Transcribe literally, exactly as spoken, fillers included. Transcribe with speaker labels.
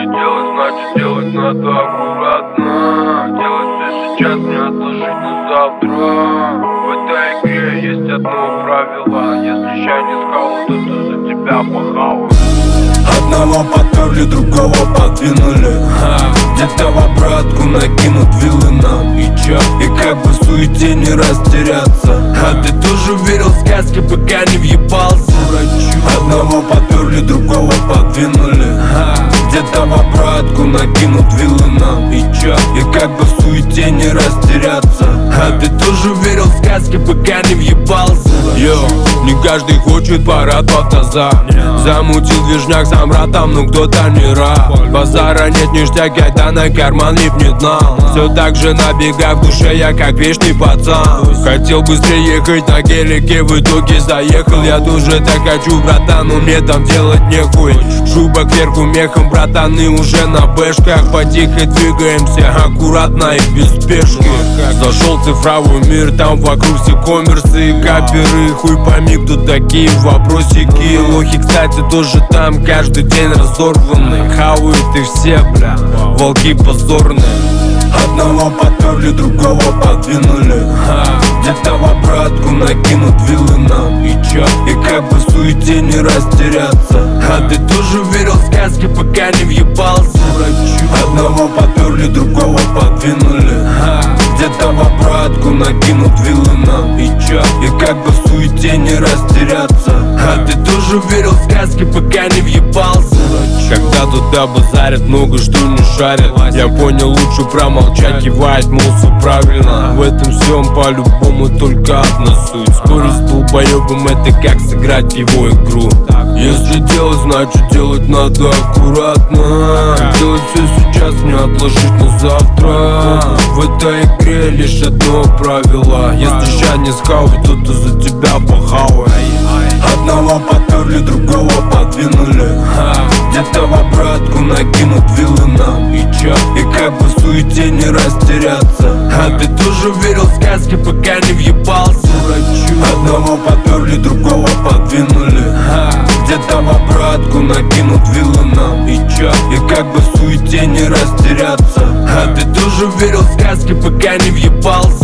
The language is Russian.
Speaker 1: Если делать, значит делать надо аккуратно. Делать все сейчас, не отложить на завтра. В этой игре есть одно правило: если ща не схавал, то ты за тебя похавал.
Speaker 2: Одного поперли, другого подвинули. Где-то в обратку накинут вилы нам. И чё? И как бы в суете не растеряться. А ты тоже верил в сказки, пока не въебался. Одного поперли, другого подвинули. Где-то в обратку накинут вилы нам. И чё? И как бы в суете не растеряться. А ты тоже верил в сказки, пока не въебался. Йо, не каждый хочет парад в автоза. Замутил движняк сам братом, ну кто-то не рад. Базара нет, ништяк, это на карман липнет нам. Все так же на бегах, в душе я как вечный пацан. Хотел быстрее ехать на гелике, в итоге заехал. Я тоже так хочу, братан, но мне там делать нехуй. Шуба кверху мехом, братаны уже на бэшках. Потихо двигаемся, аккуратно и без спешки. Зашел в цифровой мир, там вокруг все коммерсы и каперы. Хуй пойми, кто такие вопросики. Лохи, кстати, тоже там каждый день разорваны. Хавают и все, бля, волки позорные. Одного поперли, другого подвинули. Где-то в обратку накинут вилы нам. И чё? И как бы в суете не растеряться. А ты тоже верил в сказки, пока не въебался. Одного поперли, другого подвинули. Где-то в обратку накинут вилы нам. И чё? И как бы в суете не растеряться. А ты тоже верил в сказки, пока не въебался. Когда туда базарят, много что не шарят. Я понял, лучше промолчать, кивать, мол, все правильно. В этом всем по-любому только одна суть. Спорить с долбоебом — это как сыграть в его игру. Если делать, значит делать надо аккуратно. Делать все сейчас, не отложить на завтра. В этой игре лишь одно правило: если ща не схавай, то ты за тебя похавай. Одного поперли, другого подвинули. Где-то в обратку накинут вилы нам. И чё? И как бы в суете не растеряться. А ты тоже верил в сказки, пока не въебался. Одного поперли, другого подвинули. Где-то в обратку накинут вилы нам. И чё? И как бы в суете не растеряться. А ты тоже верил в сказки, пока не въебался.